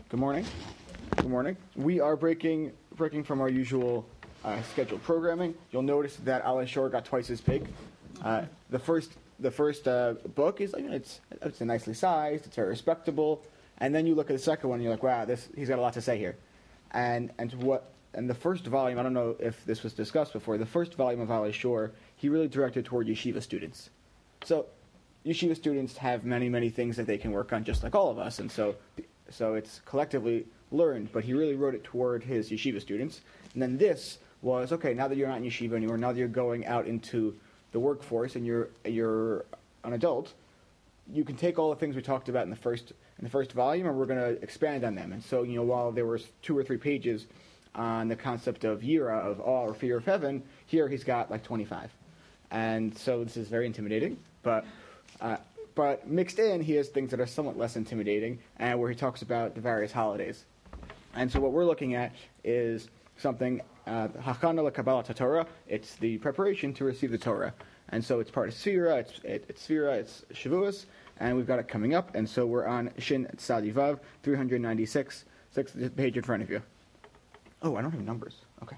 Good morning. Good morning. We are breaking from our usual scheduled programming. You'll notice that Alei Shor got twice as big. The first book is it's nicely sized. It's very respectable. And then you look at the second one, and you're like, wow, he's got a lot to say here. And the first volume, I don't know if this was discussed before. The first volume of Alei Shor, he really directed toward yeshiva students. So yeshiva students have many things that they can work on, just like all of us, and so it's collectively learned. But he really wrote it toward his yeshiva students. And then this was okay. Now that you're not in yeshiva anymore, now that you're going out into the workforce and you're an adult, you can take all the things we talked about in the first volume, and we're going to expand on them. And so, while there was 2 or 3 pages on the concept of yira, of awe or fear of heaven, here he's got like 25. And so this is very intimidating, but mixed in, he has things that are somewhat less intimidating, and where he talks about the various holidays. And so what we're looking at is something, Hachana LeKabbalat Torah. It's the preparation to receive the Torah. And so it's part of Sfira, it's Shavuos, and we've got it coming up. And so we're on Shin Tzadi Vav, 396, 6th page in front of you. Oh, I don't have numbers. Okay.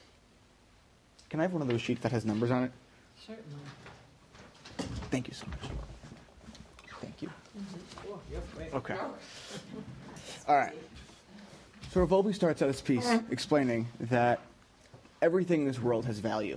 Can I have one of those sheets that has numbers on it? Certainly. Thank you so much. Thank you. Okay. All right. So Rav Wolbe starts out this piece explaining that everything in this world has value.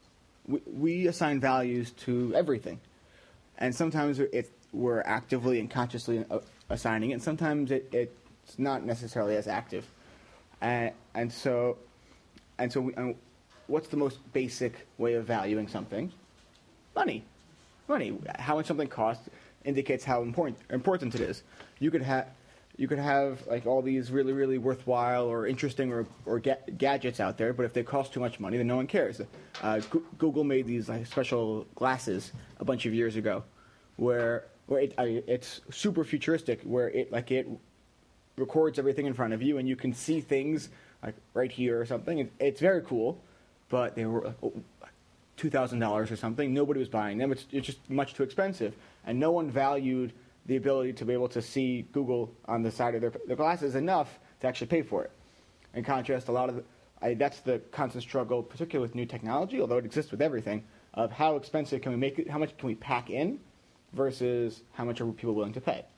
We assign values to everything. And sometimes we're actively and consciously assigning it, and sometimes it's not necessarily as active. And so what's the most basic way of valuing something? Money. How much something costs indicates how important it is. You could have like all these really worthwhile or interesting or gadgets out there, but if they cost too much money, then no one cares. Google made these like special glasses a bunch of years ago, where it's super futuristic, where it records everything in front of you, and you can see things like right here or something. It's very cool, but they were $2,000 or something. Nobody was buying them. It's just much too expensive, and no one valued the ability to be able to see Google on the side of their glasses enough to actually pay for it. In contrast, that's the constant struggle, particularly with new technology, although it exists with everything, of how expensive can we make it, how much can we pack in, versus how much are people willing to pay.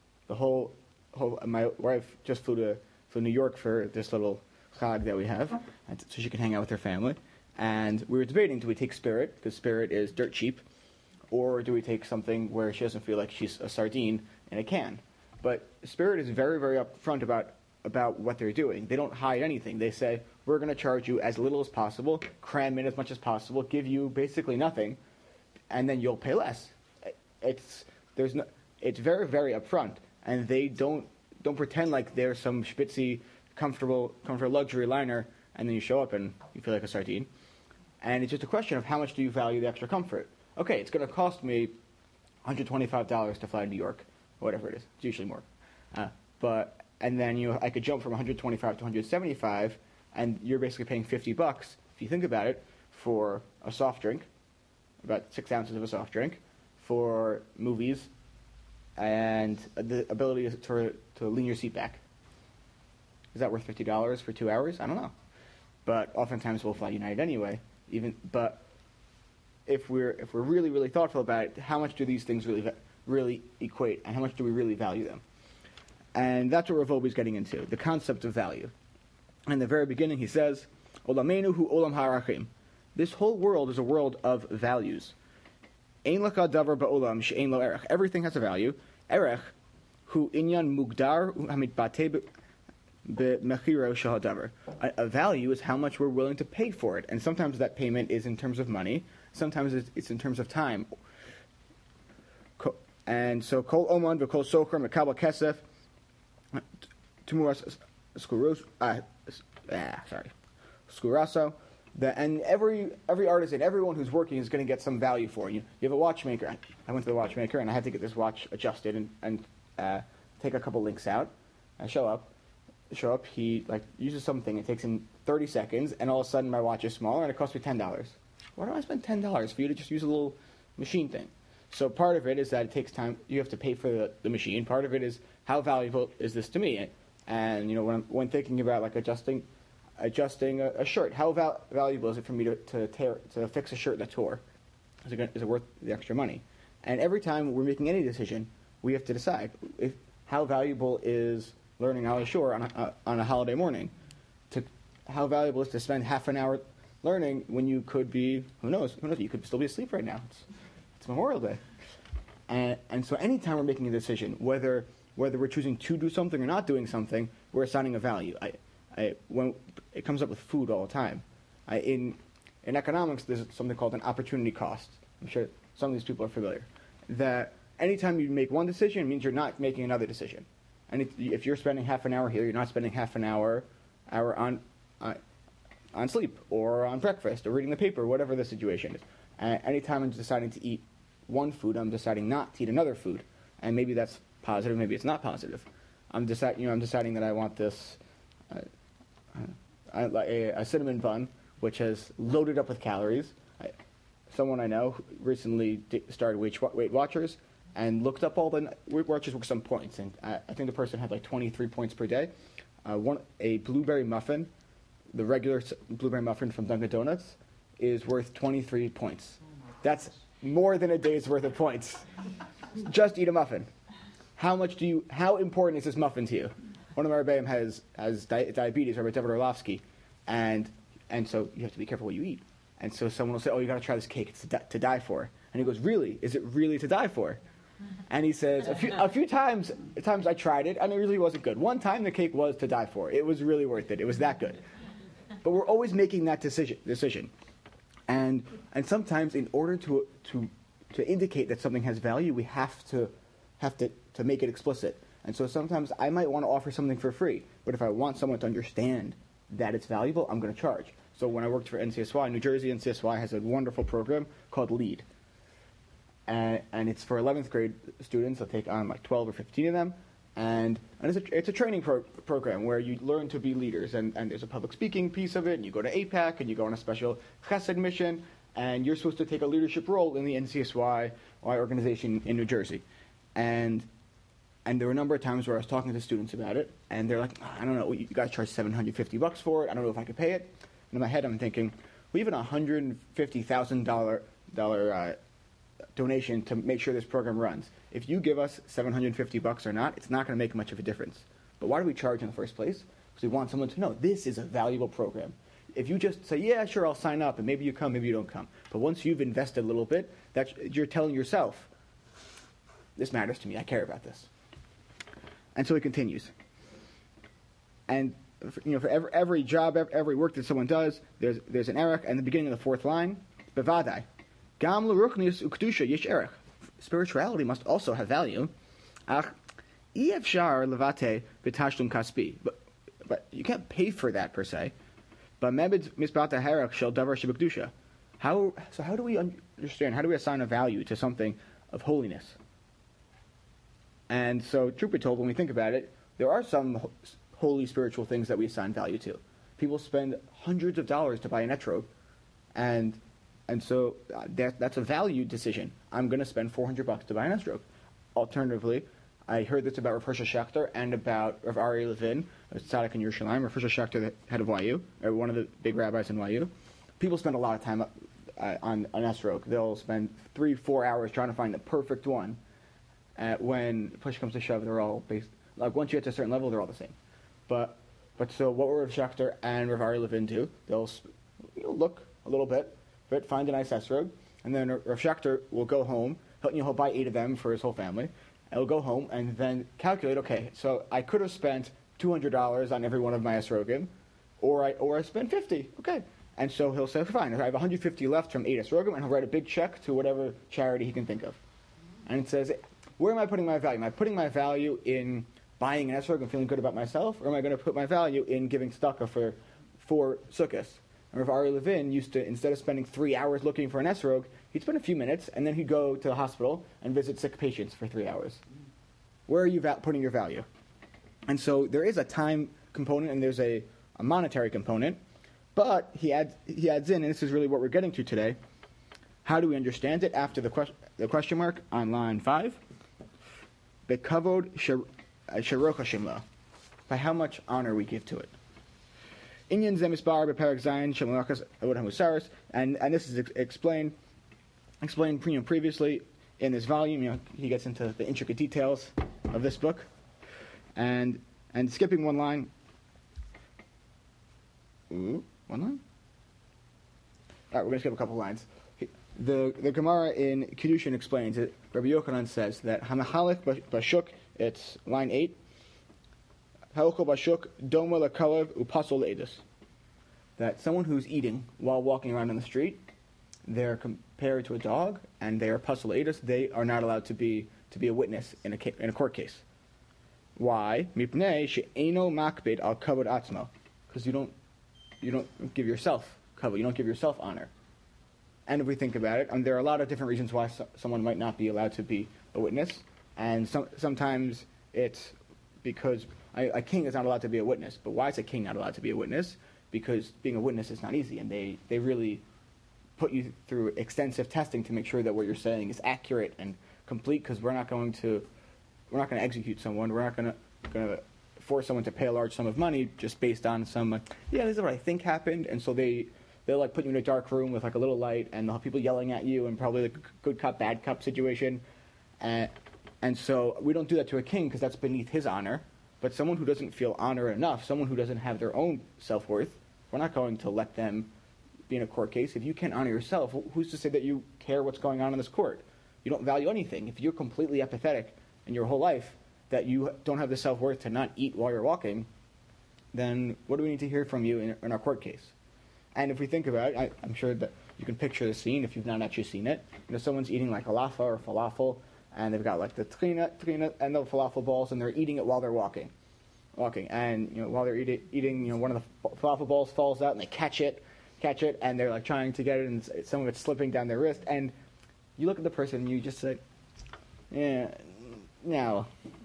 My wife just flew to New York for this little chag that we have, so she can hang out with her family. And we were debating, do we take Spirit, because Spirit is dirt cheap, or do we take something where she doesn't feel like she's a sardine in a can? But Spirit is very upfront about what they're doing. They don't hide anything. They say, we're going to charge you as little as possible, cram in as much as possible, give you basically nothing, and then you'll pay less. It's very upfront, and they don't pretend like they're some spitzy, comfortable luxury liner, and then you show up and you feel like a sardine. And it's just a question of how much do you value the extra comfort. Okay, it's going to cost me $125 to fly to New York, whatever it is. It's usually more. And then I could jump from 125 to 175, and you're basically paying $50, if you think about it, for a soft drink, about 6 ounces of a soft drink, for movies, and the ability to lean your seat back. Is that worth $50 for 2 hours? I don't know. But oftentimes we'll fly United anyway. But if we're really thoughtful about it, how much do these things really equate, and how much do we really value them? And that's what Rav Wolbe is getting into, the concept of value. In the very beginning, he says, "Olamenu hu olam harachim." This whole world is a world of values. Ein laka davar ba'olam she'ein lo erech. Everything has a value. Erech hu inyan mugdar hamitbateh be'mechiro shel hadavar. A value is how much we're willing to pay for it, and sometimes that payment is in terms of money. Sometimes it's in terms of time. And so, kol oman v'kol socher mekabel kesef tumuras skuraso. And every artist and everyone who's working is going to get some value for it. You have a watchmaker. I went to the watchmaker and I had to get this watch adjusted and take a couple links out. I show up. He uses something. It takes him 30 seconds, and all of a sudden my watch is smaller, and it costs me $10. Why do I spend $10 for you to just use a little machine thing? So part of it is that it takes time. You have to pay for the machine. Part of it is how valuable is this to me? And when thinking about like adjusting a shirt, how valuable is it for me to fix a shirt that tore? Is it worth the extra money? And every time we're making any decision, we have to decide how valuable is learning Al Shore on a holiday morning. How valuable is to spend half an hour learning when you could be, who knows, you could still be asleep right now. It's Memorial Day. And so anytime we're making a decision, whether we're choosing to do something or not doing something, we're assigning a value. When it comes up with food all the time. In economics, there's something called an opportunity cost. I'm sure some of these people are familiar. That anytime you make one decision, it means you're not making another decision. And if you're spending half an hour here, you're not spending half an hour on sleep or on breakfast or reading the paper, whatever the situation is. Anytime I'm deciding to eat one food, I'm deciding not to eat another food. And maybe that's positive, maybe it's not positive. I'm deciding that I want this a cinnamon bun, which has loaded up with calories. Someone I know recently started Weight Watchers and looked up all the Weight Watchers with some points, and I think the person had like 23 points per day. A blueberry muffin, the regular blueberry muffin from Dunkin' Donuts, is worth 23 points. That's more than a day's worth of points. Just eat a muffin. How important is this muffin to you? One of our Rebbeim has diabetes, Rabbi David Orlovsky, and so you have to be careful what you eat. And so someone will say, "Oh, you got to try this cake; it's to die for." And he goes, "Really? Is it really to die for?" And he says, "A few times I tried it, and it really wasn't good. One time the cake was to die for. It was really worth it. It was that good." But we're always making that decision, and sometimes in order to indicate that something has value, we have to make it explicit. And so sometimes I might want to offer something for free, but if I want someone to understand that it's valuable, I'm going to charge. So when I worked for NCSY, New Jersey NCSY has a wonderful program called LEAD. And it's for 11th grade students. I'll take on like 12 or 15 of them. And it's a training program where you learn to be leaders. And there's a public speaking piece of it, and you go to APAC, and you go on a special chesed mission, and you're supposed to take a leadership role in the NCSY organization in New Jersey. And there were a number of times where I was talking to students about it, and they're like, "I don't know, you guys charge $750 for it. I don't know if I could pay it." And in my head, I'm thinking, we have an $150,000 donation to make sure this program runs. If you give us $750 or not, it's not going to make much of a difference. But why do we charge in the first place? Because we want someone to know this is a valuable program. If you just say, "Yeah, sure, I'll sign up," and maybe you come, maybe you don't come. But once you've invested a little bit, you're telling yourself, this matters to me, I care about this. And so he continues. And for every job, every work that someone does, there's an erech. And the beginning of the fourth line, bevadai, gam l'ruchnius ukdusha yesh erech. Spirituality must also have value. Ach efshar levate b'tashlum kaspi. But you can't pay for that per se. But mebed misbata herech shel davar shebekdusha. How do we understand? How do we assign a value to something of holiness? And so, truth be told, when we think about it, there are some holy spiritual things that we assign value to. People spend hundreds of dollars to buy an etrog, and so that's a value decision. I'm going to spend $400 to buy an etrog. Alternatively, I heard this about Rav Hershel Schachter and about Rav Aryeh Levin, a tzaddik in Yerushalayim. Rav Hershel Schachter, the head of YU, or one of the big rabbis in YU. People spend a lot of time on etrog. They'll spend 3-4 hours trying to find the perfect one. When push comes to shove, they're all based. Like once you get to a certain level, they're all the same. But so what will Rav Schachter and Rav Aryeh Levin do? They'll look a little bit, find a nice esrog, and then Rav Schachter will go home. He'll buy 8 of them for his whole family. And he'll go home and then calculate. Okay, so I could have spent $200 on every one of my esrogim, or I spent $50. Okay, and so he'll say, fine, I have $150 left from 8 esrogim, and he'll write a big check to whatever charity he can think of. And it says, where am I putting my value? Am I putting my value in buying an esrog and feeling good about myself, or am I going to put my value in giving tzedakah for sukkahs? And Rav Aryeh Levin used to, instead of spending 3 hours looking for an esrog, he'd spend a few minutes, and then he'd go to the hospital and visit sick patients for 3 hours. Where are you putting your value? And so there is a time component, and there's a monetary component, but he adds in, and this is really what we're getting to today, how do we understand it after the question mark on line 5? Bekavod Sharoch Hashim Lo. by how much honor we give to it. Inyan zemisbar beperak zayin shemalakas avod hamusaris, and this is explained previously in this volume. He gets into the intricate details of this book, and skipping one line. One line. All right, we're going to skip a couple lines. The Gemara in Kedushin explains it. Rabbi Yochanan says that Hamahalik Bashuk, it's line 8. Halachol Bashuk Doma Lakalev Upasol Edus. That someone who's eating while walking around in the street, they're compared to a dog, and they are Pasol Edus. They are not allowed to be a witness in a court case. Why? Mipnei she'eno makbid al kavod atzmo. Because you don't give yourself kavod. You don't give yourself honor. And if we think about it, there are a lot of different reasons why someone might not be allowed to be a witness. And sometimes it's because a king is not allowed to be a witness. But why is a king not allowed to be a witness? Because being a witness is not easy, and they really put you through extensive testing to make sure that what you're saying is accurate and complete. Because we're not going to execute someone. We're not going to force someone to pay a large sum of money just based on some this is what I think happened. And so they'll like put you in a dark room with like a little light, and they'll have people yelling at you, and probably like a good cop, bad cop situation. And so we don't do that to a king because that's beneath his honor. But someone who doesn't feel honor enough, someone who doesn't have their own self-worth, we're not going to let them be in a court case. If you can't honor yourself, who's to say that you care what's going on in this court? You don't value anything. If you're completely apathetic in your whole life, that you don't have the self-worth to not eat while you're walking, then what do we need to hear from you in our court case? And if we think about it, I'm sure that you can picture the scene if you've not actually seen it. Someone's eating like halafa or falafel, and they've got like the trina, and the falafel balls, and they're eating it while they're walking. And while they're eating, one of the falafel balls falls out, and they catch it, and they're like trying to get it, and some of it's slipping down their wrist. And you look at the person, and you just say, "Yeah, no,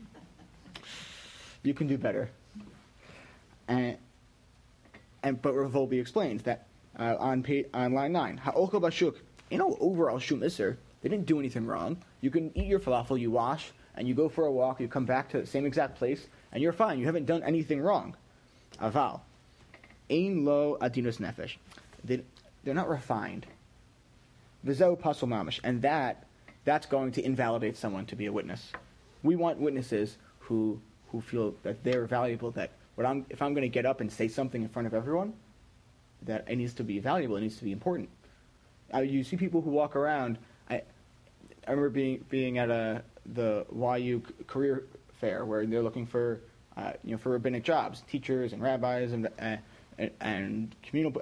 you can do better." But Rav Wolbe explains that on line 9, Ha'ochel bashuk, overall shum iser, they didn't do anything wrong. You can eat your falafel, you wash, and you go for a walk, you come back to the same exact place, and you're fine. You haven't done anything wrong. Aval, ein lo adinus nefesh. They're not refined. V'zeu pasol mamish, and that's going to invalidate someone to be a witness. We want witnesses who feel that they're valuable, that if I'm going to get up and say something in front of everyone, that it needs to be valuable, it needs to be important. You see people who walk around. I remember being at the YU career fair where they're looking for for rabbinic jobs, teachers and rabbis and communal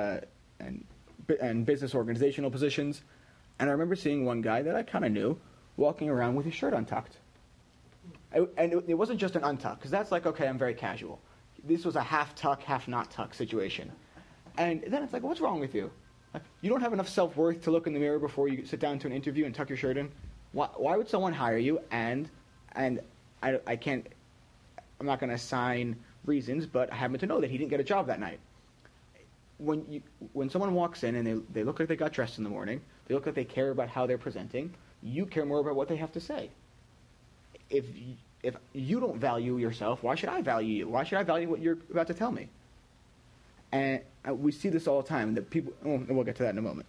and business organizational positions. And I remember seeing one guy that I kind of knew walking around with his shirt untucked. And it wasn't just an untuck, because that's like, okay, I'm very casual. This was a half tuck, half not tuck situation. And then it's like, what's wrong with you? You don't have enough self-worth to look in the mirror before you sit down to an interview and tuck your shirt in? Why would someone hire you? And I can't, I'm not going to assign reasons, but I happen to know that he didn't get a job that night. When someone walks in and they look like they got dressed in the morning, they look like they care about how they're presenting, you care more about what they have to say. If you don't value yourself, why should I value you? Why should I value what you're about to tell me? And we see this all the time. That people, we'll get to that in a moment.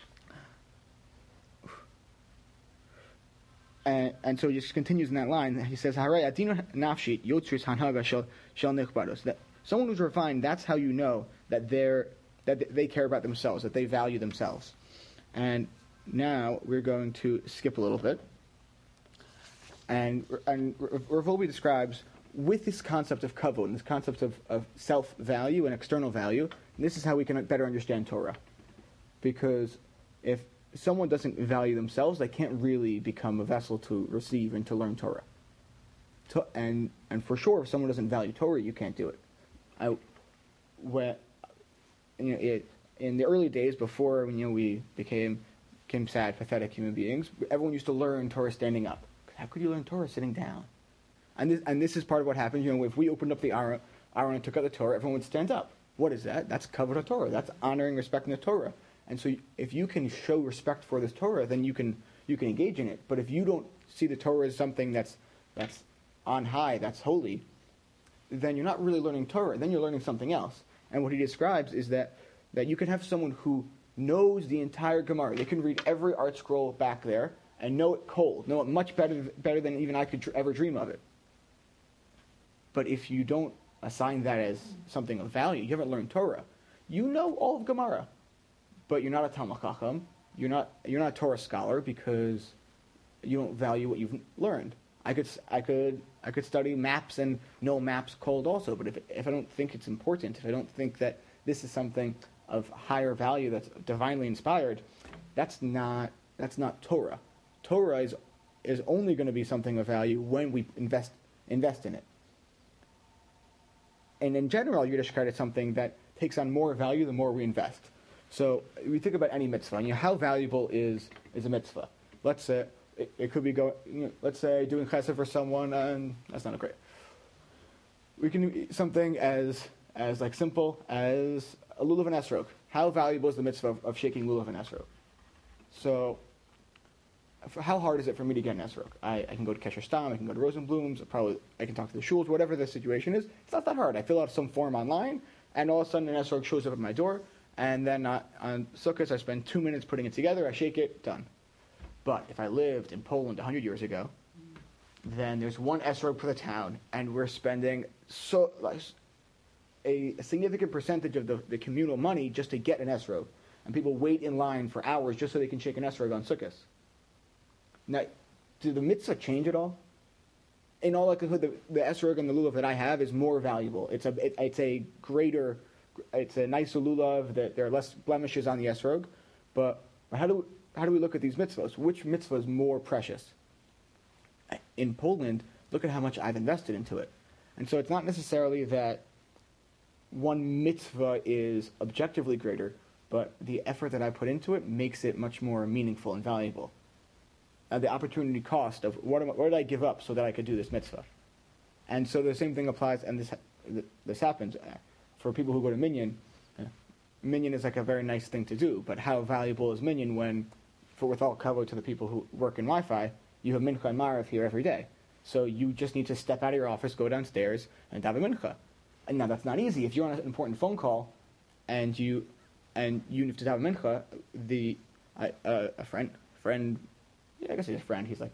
And so he just continues in that line. He says, that someone who's refined, that's how you know that they care about themselves, that they value themselves. And now we're going to skip a little bit. And Rav Wolbe describes, with this concept of kavod, and this concept of self-value and external value, this is how we can better understand Torah. Because if someone doesn't value themselves, they can't really become a vessel to receive and to learn Torah. And for sure, if someone doesn't value Torah, you can't do it. In the early days, before we became sad, pathetic human beings, everyone used to learn Torah standing up. How could you learn Torah sitting down? And this is part of what happens. If we opened up the Aron and took out the Torah, everyone would stand up. What is that? That's kavod Torah. That's honoring, respecting the Torah. And so, if you can show respect for this Torah, then you can engage in it. But if you don't see the Torah as something that's on high, that's holy, then you're not really learning Torah. Then you're learning something else. And what he describes is that you can have someone who knows the entire Gemara. They can read every art scroll back there and know it cold, know it much better than even I could ever dream of it. But if you don't assign that as something of value, you haven't learned Torah. You know all of Gemara, but you're not a Talmid Chacham. You're not a Torah scholar because you don't value what you've learned. I could study maps and know maps cold also, but if I don't think it's important, if I don't think that this is something of higher value that's divinely inspired, that's not Torah. Torah is only going to be something of value when we invest in it. And in general, Yiddishkeit is something that takes on more value the more we invest. So we think about any mitzvah. How valuable is a mitzvah? Let's say it could be let's say doing chesed for someone, and that's not a great. We can do something as like simple as a lulav and esrog. How valuable is the mitzvah of shaking lulav and esrog? So, how hard is it for me to get an esrog? I can go to Kesher Stam, I can go to Rosenblum's, I can talk to the shuls, whatever the situation is. It's not that hard. I fill out some form online, and all of a sudden an esrog shows up at my door, and then on Sukkot I spend 2 minutes putting it together, I shake it, done. But if I lived in Poland 100 years ago, then there's one esrog for the town, and we're spending a significant percentage of the communal money just to get an esrog. And people wait in line for hours just so they can shake an esrog on Sukkot. Now, do the mitzvah change at all? In all likelihood, the esrog and the lulav that I have is more valuable. It's a nicer lulav, that there are less blemishes on the esrog. But how do we look at these mitzvahs? Which mitzvah is more precious? In Poland, look at how much I've invested into it. And so it's not necessarily that one mitzvah is objectively greater, but the effort that I put into it makes it much more meaningful and valuable. The opportunity cost of what did I give up so that I could do this mitzvah? And so the same thing applies, and this happens for people who go to Minyan. Minyan is like a very nice thing to do, but how valuable is Minyan when, with all kavod to the people who work in Wi-Fi, you have Mincha and Marav here every day. So you just need to step out of your office, go downstairs, and daven Mincha. And now that's not easy. If you're on an important phone call, and you need to daven Mincha, a friend, yeah, I guess he's a friend. He's like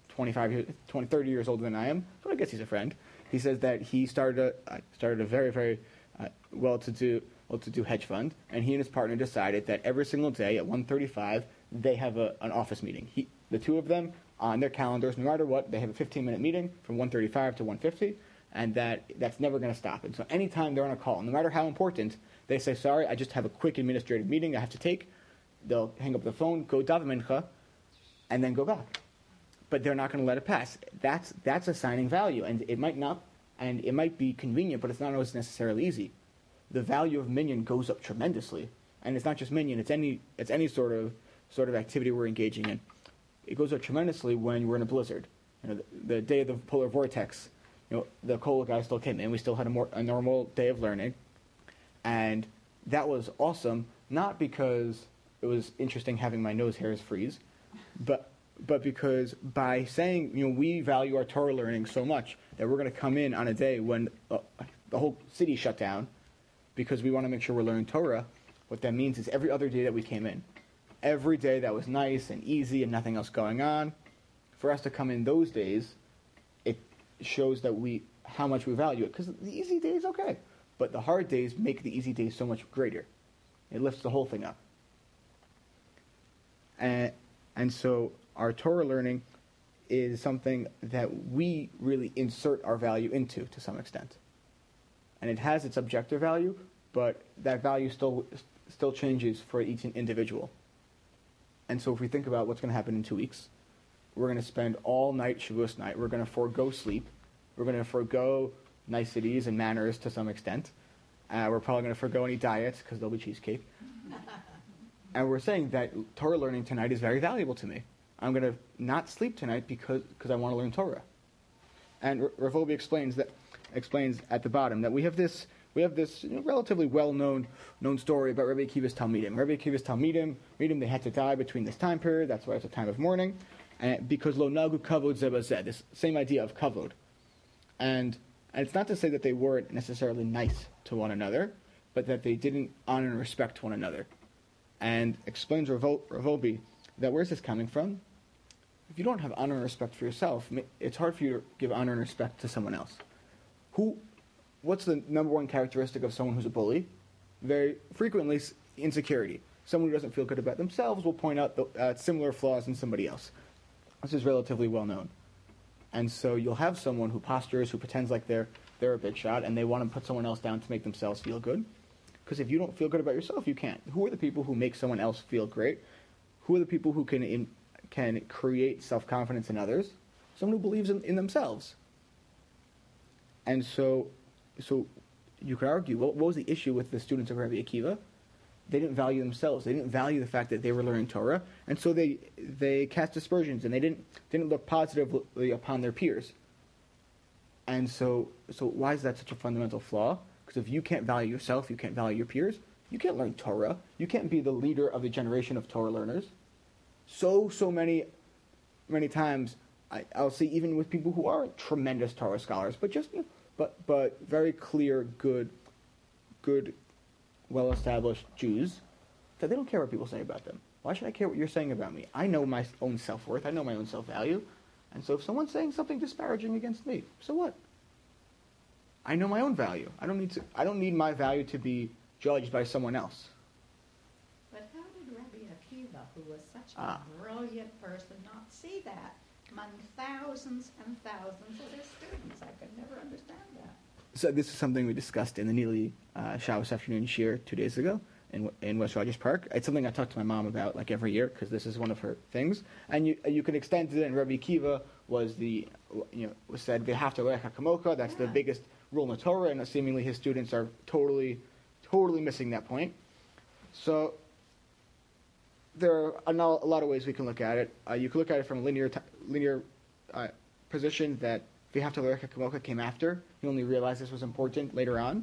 30 years older than I am, but I guess he's a friend. He says that he started a very, very well-to-do hedge fund, and he and his partner decided that every single day at 1:35 they have an office meeting. The two of them on their calendars, no matter what, they have a 15-minute meeting from 1:35 to 1:50, and that's never going to stop. And so anytime they're on a call, no matter how important, they say, "Sorry, I just have a quick administrative meeting I have to take." They'll hang up the phone, go daven mincha, and then go back. But they're not going to let it pass. That's assigning value, and it might be convenient, but it's not always necessarily easy. The value of Minyan goes up tremendously, and it's not just Minyan; it's any sort of activity we're engaging in. It goes up tremendously when we're in a blizzard. The day of the polar vortex, the cola guy still came in. We still had a normal day of learning, and that was awesome. Not because it was interesting having my nose hairs freeze, but because by saying we value our Torah learning so much that we're going to come in on a day when the whole city shut down because we want to make sure we're learning Torah. What that means is every other day that we came in, every day that was nice and easy and nothing else going on, for us to come in those days, it shows that how much we value it. Because the easy days, okay, but the hard days make the easy days so much greater. It lifts the whole thing up. And so our Torah learning is something that we really insert our value into to some extent. And it has its objective value, but that value still changes for each individual. And so if we think about what's going to happen in 2 weeks, we're going to spend all night Shavuos night. We're going to forego sleep. We're going to forego niceties and manners to some extent. We're probably going to forego any diets because there'll be cheesecake. And we're saying that Torah learning tonight is very valuable to me. I'm going to not sleep tonight because I want to learn Torah. And Rav Wolbe explains at the bottom that we have this relatively well-known story about Rabbi Akiva's Talmidim. Rabbi Akiva's Talmidim, they had to die between this time period. That's why it's a time of mourning, and because lo nagu kavod zeh bazeh, this same idea of kavod, and And it's not to say that they weren't necessarily nice to one another, but that they didn't honor and respect one another. And explains Ravolbi that where's this coming from? If you don't have honor and respect for yourself, it's hard for you to give honor and respect to someone else. What's the number one characteristic of someone who's a bully? Very frequently, insecurity. Someone who doesn't feel good about themselves will point out similar flaws in somebody else. This is relatively well known. And so you'll have someone who postures, who pretends like they're a big shot, and they want to put someone else down to make themselves feel good. Because if you don't feel good about yourself, you can't. Who are the people who make someone else feel great? Who are the people who can create self-confidence in others? Someone who believes in themselves. And so you could argue, what was the issue with the students of Rabbi Akiva? They didn't value themselves. They didn't value the fact that they were learning Torah, and so they cast aspersions, and they didn't look positively upon their peers. And so why is that such a fundamental flaw? Because if you can't value yourself, you can't value your peers, you can't learn Torah, you can't be the leader of the generation of Torah learners. So many times, I'll see even with people who are tremendous Torah scholars, but very clear, good, well-established Jews, that they don't care what people say about them. Why should I care what you're saying about me? I know my own self-worth. I know my own self-value. And so if someone's saying something disparaging against me, so what? I know my own value. I don't need my value to be judged by someone else. But how did Rabbi Akiva, who was such a brilliant person, not see that among thousands and thousands of his students? I could never understand that. So this is something we discussed in the Neely Shabbos afternoon shir 2 days ago in West Rogers Park. It's something I talk to my mom about like every year because this is one of her things. And you can extend it. And Rabbi Akiva was said v'ahavta l'recha kamocha. That's the biggest rule in the Torah, and seemingly his students are totally missing that point. So there are a lot of ways we can look at it. You can look at it from a linear position that v'ahavta l'recha kamocha came after. He only realized this was important later on.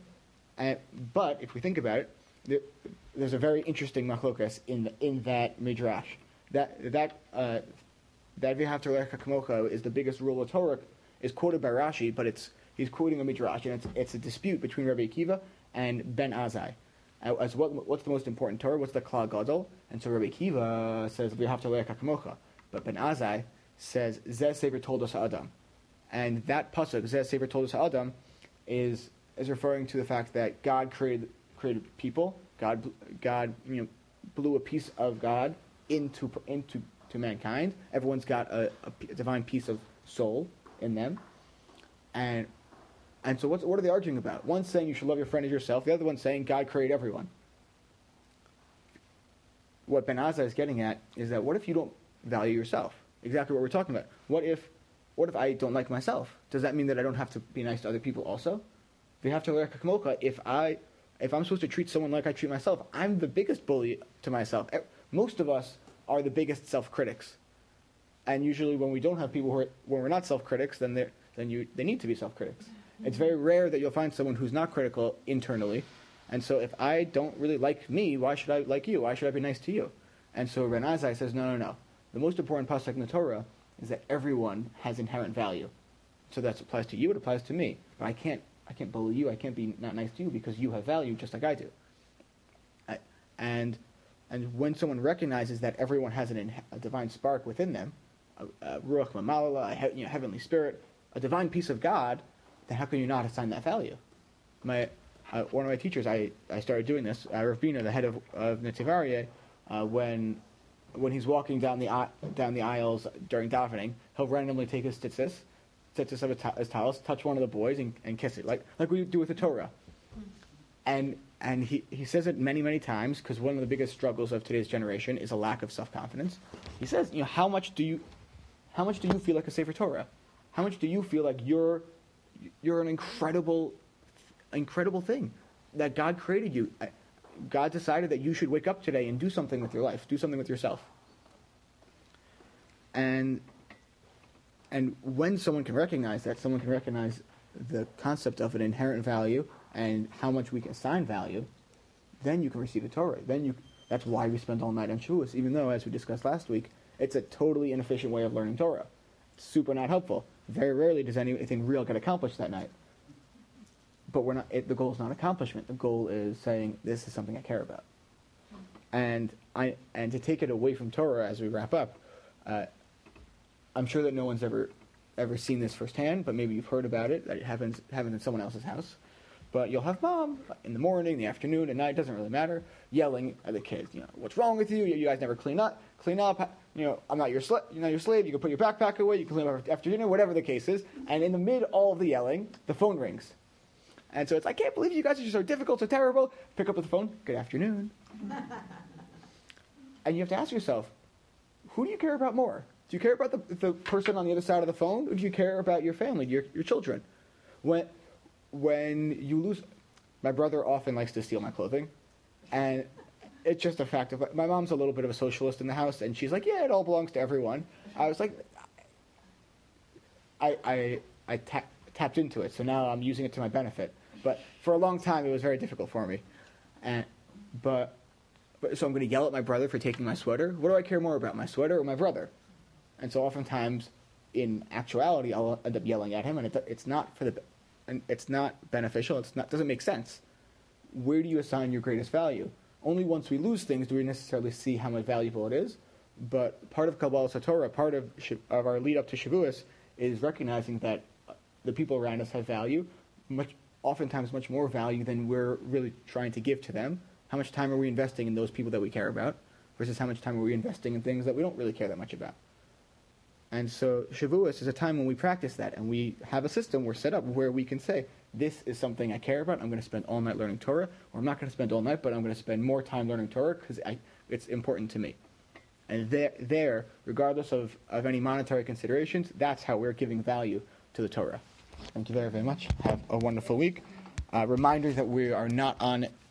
But if we think about it, there's a very interesting machlokas in that midrash. That v'ahavta l'recha kamocha is the biggest rule of Torah, is quoted by Rashi, but he's quoting a midrash, and it's a dispute between Rabbi Akiva and Ben Azai. As what's the most important Torah? What's the Klal Gadol? And so Rabbi Akiva says v'ahavta l'recha kamocha, but Ben Azai says Zeh Sefer Toldos Ha'adam. And that pasuk, Zeh Sefer Toldos Ha'adam, is referring to the fact that God created people. God blew a piece of God into mankind. Everyone's got a divine piece of soul in them. And so what are they arguing about? One's saying you should love your friend as yourself. The other one's saying God created everyone. What Ben Azai is getting at is that what if you don't value yourself? Exactly what we're talking about. What if I don't like myself? Does that mean that I don't have to be nice to other people also? V'ahavta l'recha kamocha, if I'm supposed to treat someone like I treat myself, I'm the biggest bully to myself. Most of us are the biggest self-critics. And usually when we don't have people when we're not self-critics, then they need to be self-critics. Mm-hmm. It's very rare that you'll find someone who's not critical internally. And so if I don't really like me, why should I like you? Why should I be nice to you? And so Ben Azai says, no. The most important pasuk in the Torah is that everyone has inherent value. So that applies to you, it applies to me. But I can't bully you, I can't be not nice to you because you have value just like I do. And when someone recognizes that everyone has a divine spark within them, Ruach Mamalala, a heavenly spirit, a divine piece of God, then how can you not assign that value? One of my teachers, I started doing this, Rav Bina, the head of Netziv Aryeh, when he's walking down the aisles during davening, he'll randomly take his tzitzis of his talis, touch one of the boys and kiss it, like we do with the Torah. And he says it many, many times because one of the biggest struggles of today's generation is a lack of self-confidence. He says, how much do you feel like a Sefer Torah? How much do you feel like you're an incredible thing that God created you? God decided that you should wake up today and do something with your life, do something with yourself. And when someone can recognize that, someone can recognize the concept of an inherent value and how much we can assign value, then you can receive the Torah. That's why we spend all night on Shavuos, even though, as we discussed last week, it's a totally inefficient way of learning Torah. It's super not helpful. Very rarely does anything real get accomplished that night. But the goal is not accomplishment. The goal is saying, this is something I care about. And to take it away from Torah as we wrap up, I'm sure that no one's ever seen this firsthand, but maybe you've heard about it, that it happens in someone else's house. But you'll have mom in the morning, the afternoon, at night, doesn't really matter, yelling at the kids. What's wrong with you? You guys never clean up. I'm not your slave. You can put your backpack away. You can clean up after dinner, whatever the case is. And in the mid all of the yelling, the phone rings. And so it's, I can't believe you guys are just so difficult, so terrible. Pick up the phone. Good afternoon. And you have to ask yourself, who do you care about more? Do you care about the person on the other side of the phone, or do you care about your family, your children? When you lose... My brother often likes to steal my clothing, and it's just a fact of... My mom's a little bit of a socialist in the house, and she's like, yeah, it all belongs to everyone. I was like... I tapped into it, so now I'm using it to my benefit. But for a long time, it was very difficult for me. So I'm going to yell at my brother for taking my sweater. What do I care more about, my sweater or my brother? And so oftentimes, in actuality, I'll end up yelling at him, and it's not beneficial. Doesn't make sense. Where do you assign your greatest value? Only once we lose things do we necessarily see how much valuable it is. But part of Kabbalas HaTorah, part of our lead up to Shavuos, is recognizing that the people around us have value, oftentimes much more value than we're really trying to give to them. How much time are we investing in those people that we care about versus how much time are we investing in things that we don't really care that much about? And so Shavuos is a time when we practice that, and we have a system we're set up where we can say, this is something I care about. I'm going to spend all night learning Torah, or I'm not going to spend all night, but I'm going to spend more time learning Torah because it's important to me. And there, regardless of any monetary considerations, that's how we're giving value to the Torah. Thank you very, very much. Have a wonderful week. Reminder that we are not on